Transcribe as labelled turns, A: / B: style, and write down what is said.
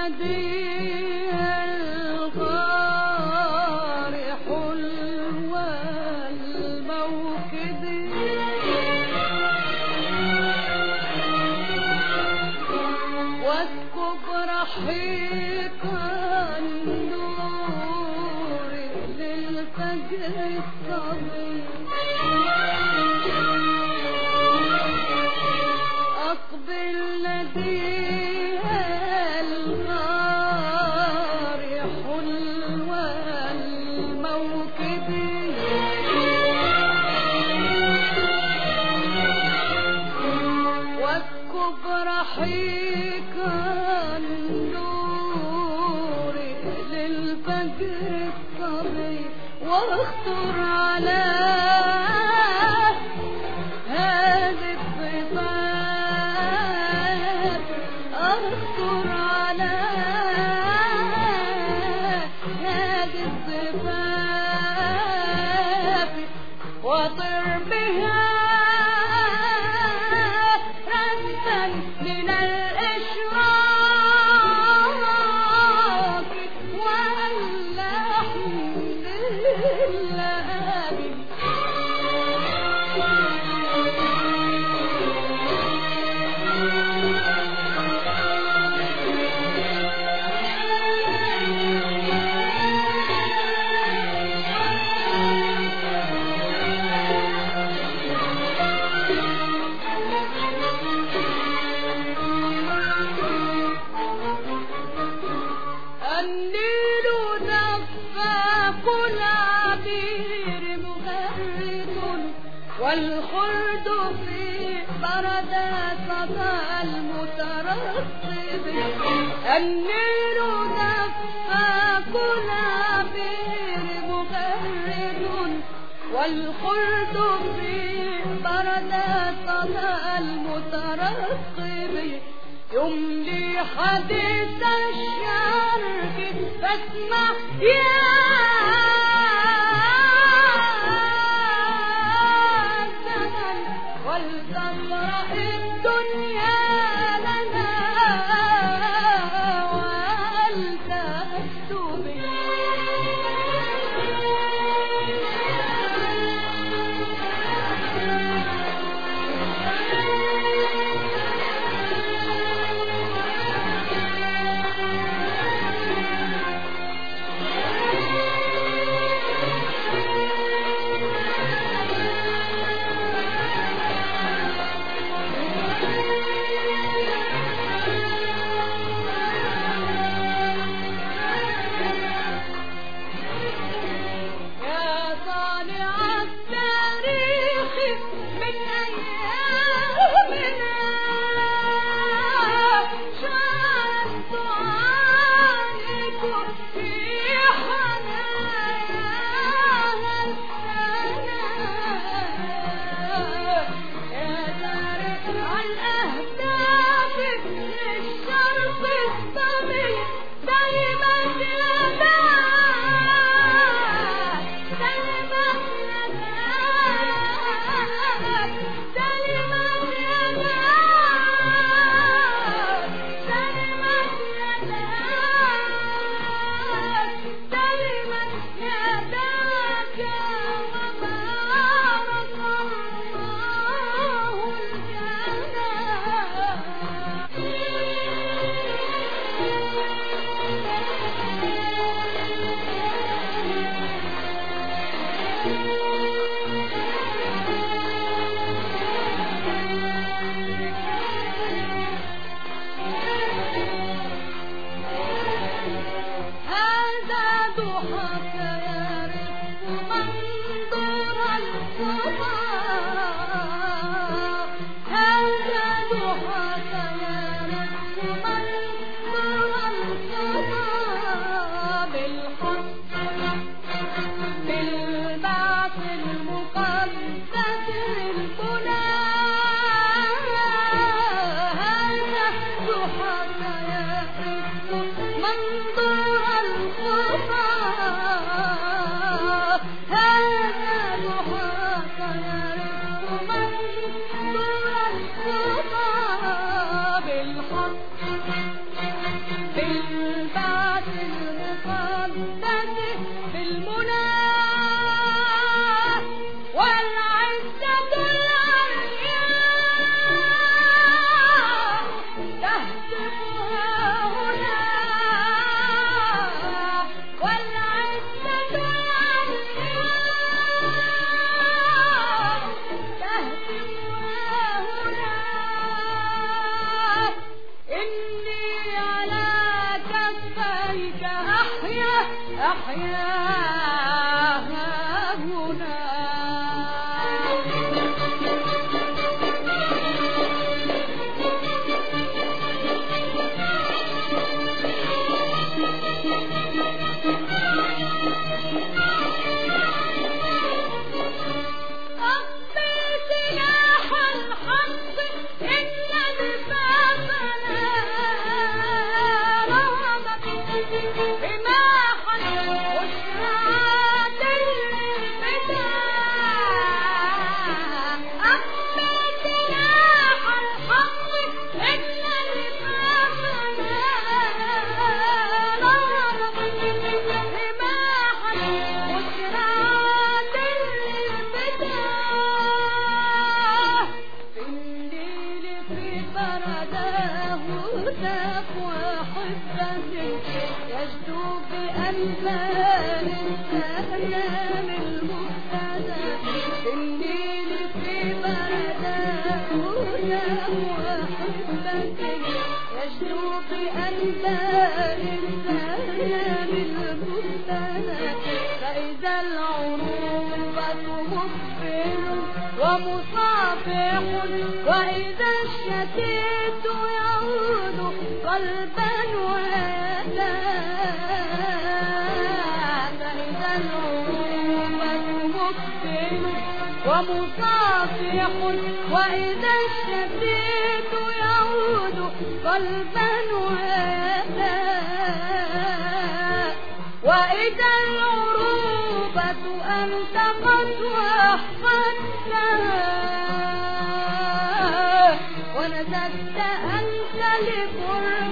A: ناديها الغار حلوى الموكب واسكب رحيق النور للفجر الصبي أقبل ناديها الغار حلوى الموكب واسكب رحيق النور للفجر الصبي واخطر على هذه الصفات اخطر على هذه الصفات واطر بها رسما من الاشراق واللحن اللهب النيل نفاق العبير مغرد والخلد في بردات صدى المترصد النيل نفاق العبير مغرد والخلد في بردات صدى المترصد يملي حديث الشرق فاسمع يا زمن ولتقرأ الدنيا لنا ولتكتب سلام المبتدى النيل في برداه وأحبك يشدو بأنباء السلام المبتدى فإذا العروبة مقبل ومصافح وإذا الشتيت يعود قلبا ويدا فإذا العروبة مقبل ومصافح وإذا الشتيت يعود قلبا ويدا وإذا العروبة أنتقت وأحفظتها ونزلت أنت لفرقتها